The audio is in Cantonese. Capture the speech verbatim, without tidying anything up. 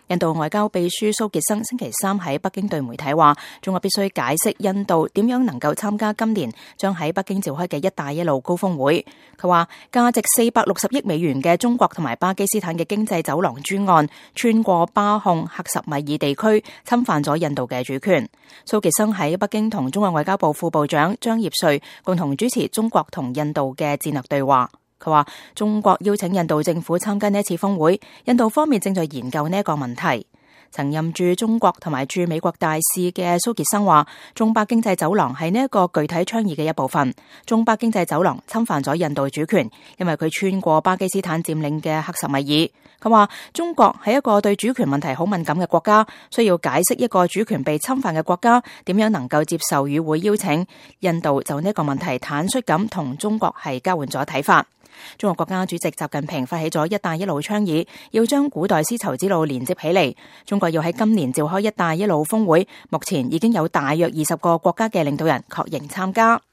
印度外交秘書蘇傑生星期三喺北京對媒體話，中國必須解釋印度點樣能夠參加今年將喺北京召開嘅一帶一路高峰會。佢話價值四百六十億美元嘅中國同埋巴基斯坦嘅經濟走廊專案穿過巴控克什米爾地區，侵犯咗印度嘅主權。蘇傑生喺北京同中國外交部副部長張業遂共同主持中國同印度嘅戰略對話。佢話中國邀請印度政府參加呢一次峰會，印度方面正在研究呢一個問題。曾任駐中國同埋駐美國大使嘅蘇傑生話，中巴經濟走廊係呢一個具體倡議嘅一部分。中巴經濟走廊侵犯咗印度主權，因為佢穿過巴基斯坦佔領嘅克什米爾。佢話中國係一個對主權問題好敏感嘅國家，需要解釋一個主權被侵犯嘅國家點樣能夠接受與會邀請。印度就呢個問題坦率咁同中國係交換咗睇法。中國國家主席習近平發起咗一帶一路倡議，要將古代絲綢之路連接起嚟。中國要喺今年召開一帶一路峰會，目前已經有大約二十個國家嘅領導人確認參加。